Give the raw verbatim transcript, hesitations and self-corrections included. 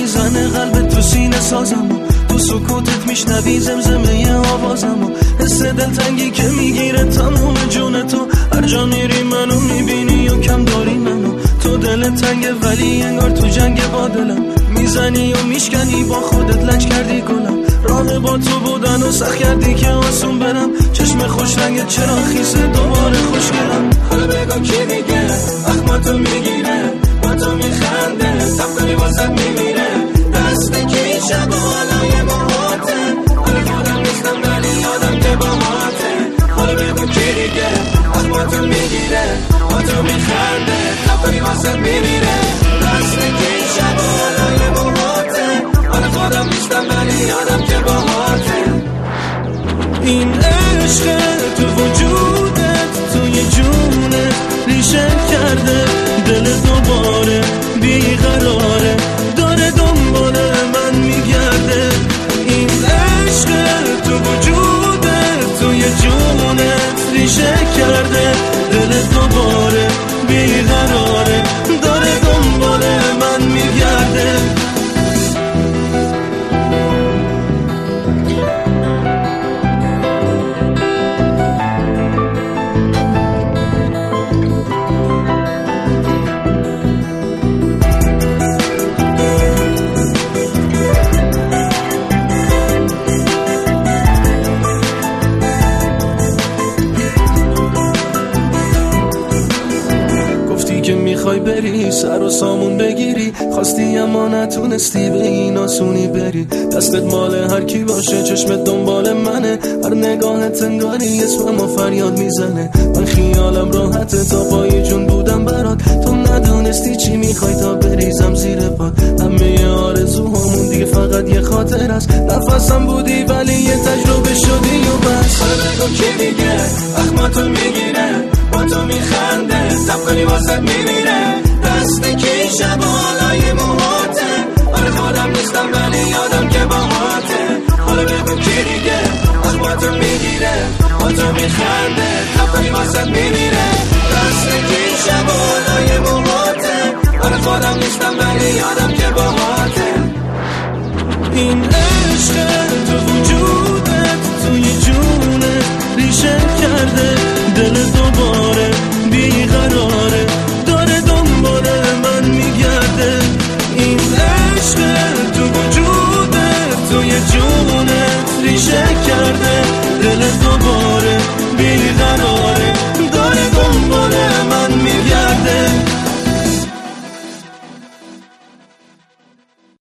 میزنه قلبت تو سینه سازم، تو سکوتت میشنوی زمزمه آوازم، حس دلتنگی که میگیره تموم جون تو، هر جا میری منو میبینی و کم داری منو، تو دلت تنگه ولی انگار تو جنگ با دلم، میزنی و میشکنی با خودت لج کردی گلم، راه با تو بودن و سخت کردی که آسون برم، چشم خوش رنگت چرا خیسه دوباره خوشگلم، حالا بگو کی دیگه اخماتو میگیره با تو میخنده تب کنی واسد میمیره، دست کی شب و حالای موهاته، حالا خودم نیستم ولی یادم که با ماته، حالا بگو کی دیگه اخماتو میگیره با تو میخنده تب کنی واسد میمیره، دست کی شب و حالای موهاته، حالا خودم نیستم ولی یادم که با ماته. این عشق تو وجودت توی جونت ریشه کرده، دل دوباره بیقراره داره دنبال من میگرده، این عشق تو وجودت توی جونت ریشه کرده، دل دوباره بیقراره داره دنبال من میگرده. میخوای بری سر و سامون بگیری، خواستی اما نتونستی به این آسونی بری، دستت مال هر کی باشه چشمت دنبال منه، هر نگاهت انگاری اسمم و فریاد میزنه، من خیالم راحته تا پای جون بودم برات، تو ندونستی چی میخوای تا بریزم زیر پات، همه آرزوهامون دیگه فقط یه خاطر است، نفسم بودی ولی یه تجربه شدی و بس، حالا بگو کی دیگه اخماتو میگیره با تو میخنده تب کنی واسد میمیره، دست کی شب و حالای موهاته، حالا خودم نیستم ولی یادم که با ماته، حالا بگو کی دیگه اخماتو میگیره با تو میخنده تب کنی واسد میمیره، دست کی شب و